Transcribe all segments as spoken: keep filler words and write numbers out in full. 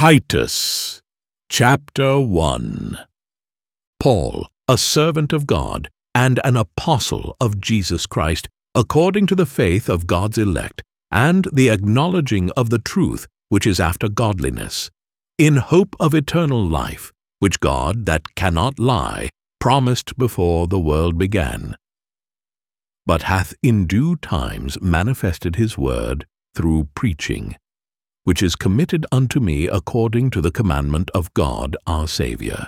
Titus, chapter one. Paul, a servant of God and an apostle of Jesus Christ, according to the faith of God's elect, and the acknowledging of the truth which is after godliness, in hope of eternal life, which God, that cannot lie, promised before the world began, but hath in due times manifested his word through preaching, which is committed unto me according to the commandment of God our Saviour.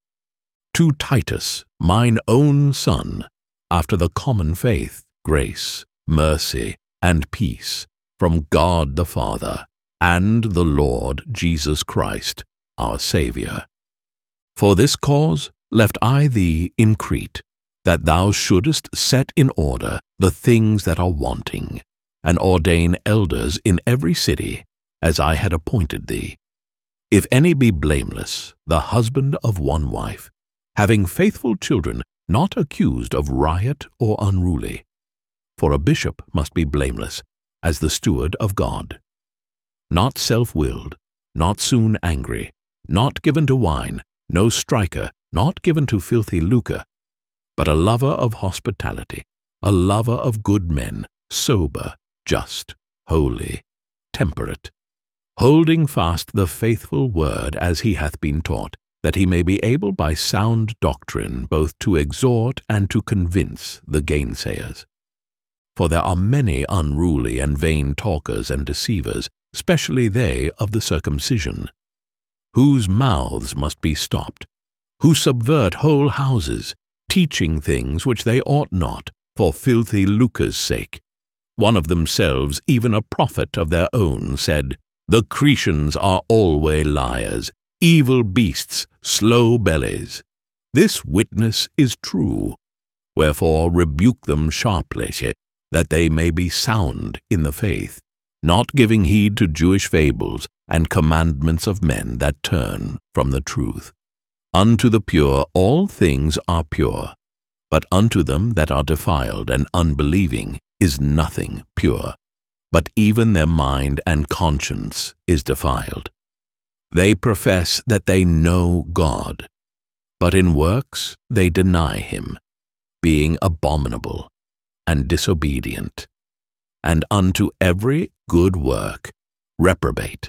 To Titus, mine own son, after the common faith, grace, mercy, and peace, from God the Father, and the Lord Jesus Christ, our Saviour. For this cause left I thee in Crete, that thou shouldest set in order the things that are wanting, and ordain elders in every city, as I had appointed thee. If any be blameless, the husband of one wife, having faithful children, not accused of riot or unruly. For a bishop must be blameless, as the steward of God, not self-willed, not soon angry, not given to wine, no striker, not given to filthy lucre, but a lover of hospitality, a lover of good men, sober, just, holy, temperate, holding fast the faithful word as he hath been taught, that he may be able by sound doctrine both to exhort and to convince the gainsayers. For there are many unruly and vain talkers and deceivers, especially they of the circumcision, whose mouths must be stopped, who subvert whole houses, teaching things which they ought not, for filthy lucre's sake. One of themselves, even a prophet of their own, said, The Cretians are always liars, evil beasts, slow bellies. This witness is true. Wherefore rebuke them sharply, that they may be sound in the faith, not giving heed to Jewish fables and commandments of men that turn from the truth. Unto the pure all things are pure, but unto them that are defiled and unbelieving is nothing pure, but even their mind and conscience is defiled. They profess that they know God, but in works they deny him, being abominable and disobedient, and unto every good work reprobate.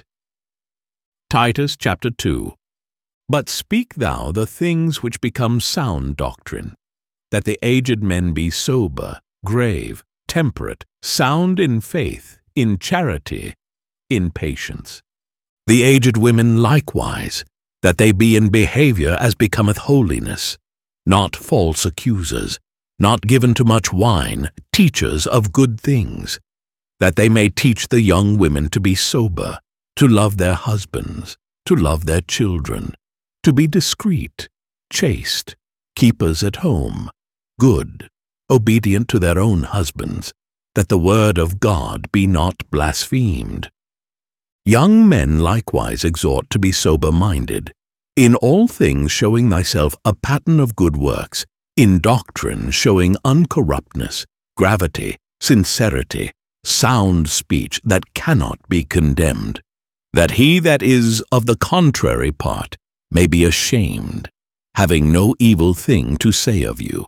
Titus chapter two. But speak thou the things which become sound doctrine, that the aged men be sober, grave, temperate, sound in faith, in charity, in patience. The aged women likewise, that they be in behavior as becometh holiness, not false accusers, not given to much wine, teachers of good things, that they may teach the young women to be sober, to love their husbands, to love their children, to be discreet, chaste, keepers at home, good, obedient to their own husbands, that the word of God be not blasphemed. Young men likewise exhort to be sober-minded, in all things showing thyself a pattern of good works, in doctrine showing uncorruptness, gravity, sincerity, sound speech that cannot be condemned, that he that is of the contrary part may be ashamed, having no evil thing to say of you.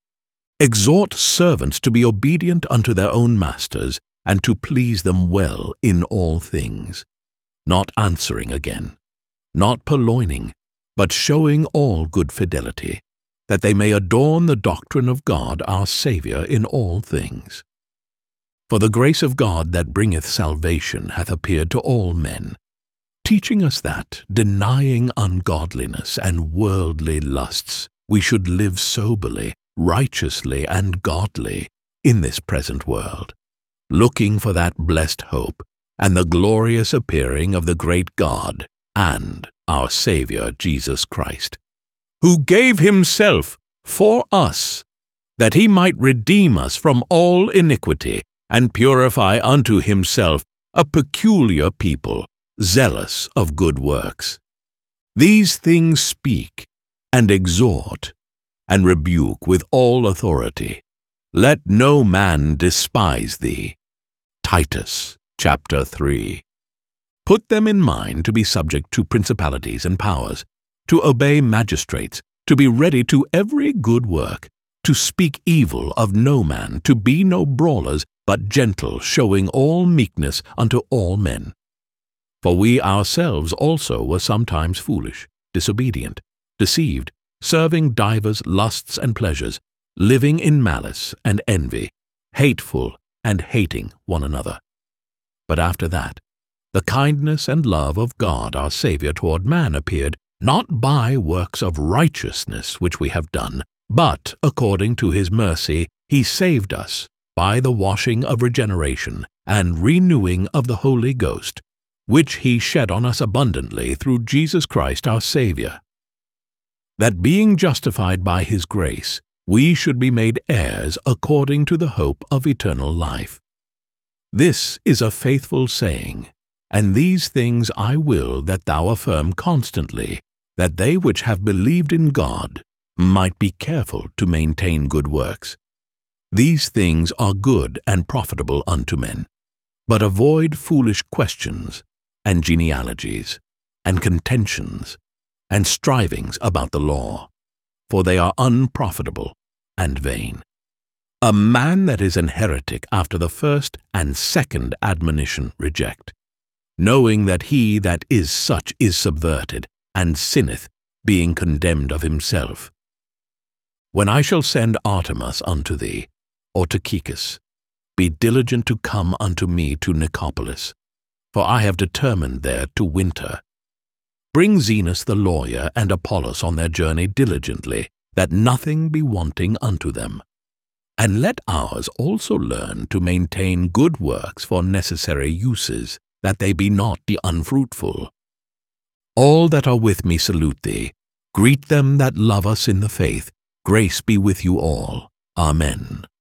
Exhort servants to be obedient unto their own masters, and to please them well in all things, not answering again, not purloining, but showing all good fidelity, that they may adorn the doctrine of God our Saviour in all things. For the grace of God that bringeth salvation hath appeared to all men, teaching us that, denying ungodliness and worldly lusts, we should live soberly, righteously, and godly in this present world, looking for that blessed hope and the glorious appearing of the great God and our Saviour Jesus Christ, who gave himself for us, that he might redeem us from all iniquity, and purify unto himself a peculiar people, zealous of good works. These things speak, and exhort, and rebuke with all authority. Let no man despise thee. Titus chapter three. Put them in mind to be subject to principalities and powers, to obey magistrates, to be ready to every good work, to speak evil of no man, to be no brawlers, but gentle, showing all meekness unto all men. For we ourselves also were sometimes foolish, disobedient, deceived, serving divers lusts and pleasures, living in malice and envy, hateful and hating one another. But after that, the kindness and love of God our Saviour toward man appeared, not by works of righteousness which we have done, but according to his mercy he saved us by the washing of regeneration and renewing of the Holy Ghost, which he shed on us abundantly through Jesus Christ our Saviour, that being justified by his grace, we should be made heirs according to the hope of eternal life. This is a faithful saying, and these things I will that thou affirm constantly, that they which have believed in God might be careful to maintain good works. These things are good and profitable unto men. But avoid foolish questions, and genealogies, and contentions, and strivings about the law, for they are unprofitable and vain. A man that is an heretic after the first and second admonition reject, knowing that he that is such is subverted, and sinneth, being condemned of himself. When I shall send Artemas unto thee, or Tychicus, be diligent to come unto me to Nicopolis, for I have determined there to winter. Bring Zenas the lawyer and Apollos on their journey diligently, that nothing be wanting unto them. And let ours also learn to maintain good works for necessary uses, that they be not the unfruitful. All that are with me salute thee. Greet them that love us in the faith. Grace be with you all. Amen.